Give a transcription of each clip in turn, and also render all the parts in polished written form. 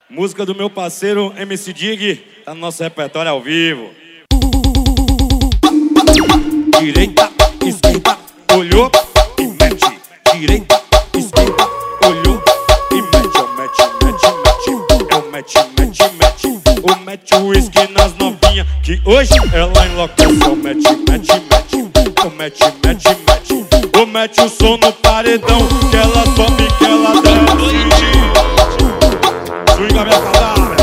Música do meu parceiro MC Dig, tá no nosso repertório ao vivo. Direita, esquerda, olhou e mete. Direita, esquerda, olhou e mete. É o mete, mete, mete. É o mete, mete, mete. O mete o uísque nas novinhas, que hoje ela enlouquece. É o mete, mete, mete. O mete, mete, mete. O mete o som no paredão, que ela sobe, que ela desce. Swinga minha cadáver.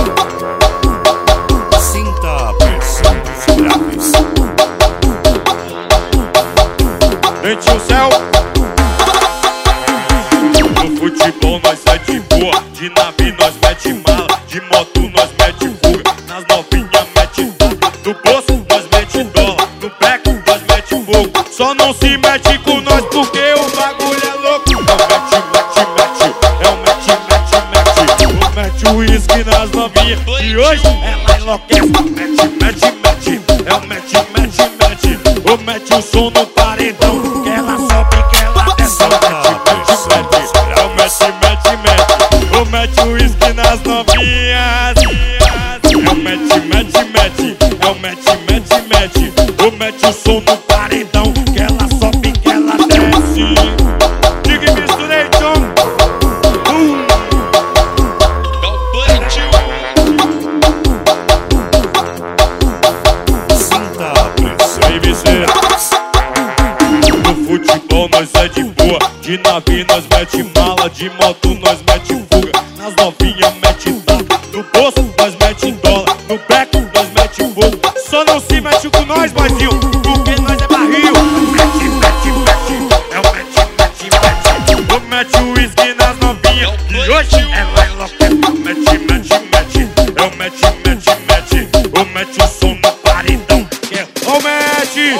Sinta a pressão dos graves. Mente o céu. No futebol nós é de boa, de navio nós mete mala, de moto nós mete fuga, nas novinhas mete taca, no bolso nós mete dólar, no beco nós mete fogo. Só não se mete com nós porque o bagulho é louco. É o mete, mete, mete. É o mete, mete, mete. O mete o uísque nas novinhas, e hoje ela enlouquece. Mete, mete, mete. É o mete, mete, mete. O mete o som no paredão, que ela sobe, que ela desce. É o mete, mete, mete. É o mete, mete, mete. O mete o uísque nas novinhas. É o mete, mete, mete. É o mete, mete, mete. O mete o som no paredão, que ela sobe, que ela desce. Diga misturei, John. Sinta a pressão. Aí, Vicente. No futebol nós é de boa, de navio nós mete mala, de moto nós mete fuga, nas novinhas mete taca, no bolso nós mete dólar, no beco nós mete fogo. Só não se mete com nós, boizinho, porque nós é barril. Mete, mete, mete. É o mete, mete, mete. O mete o uísque nas novinhas, e hoje ela enlouquece. É o mete, mete, mete. É o mete, mete, mete. O mete o som no paredão, que é o mete.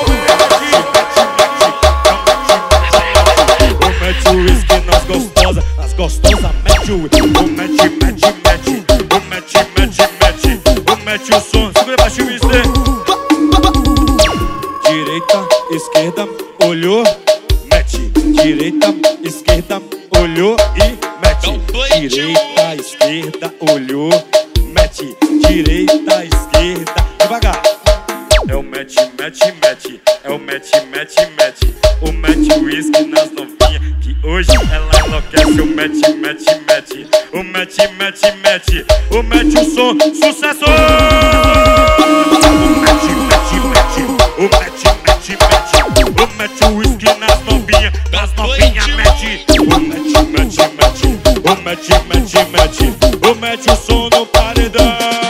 O uísque nas gostosas, as gostosas mete o mete, mete, mete. O mete, mete, mete. O mete o som, segura baixinho e você. Direita, esquerda, olhou, mete. Direita, esquerda, olhou e mete. Direita, esquerda, olhou, mete. Direita, esquerda, devagar. É o mete, mete, mete. É o mete, mete, mete. O mete o uísque nas novinhas, que hoje ela enlouquece. O mete, mete, mete. O mete, mete, mete. O mete o som, sucesso! O mete, mete, mete. O mete, mete, mete. O mete o uísque nas novinhas mete. O mete, mete, mete. O mete, mete, mete. O mete o som no paredão.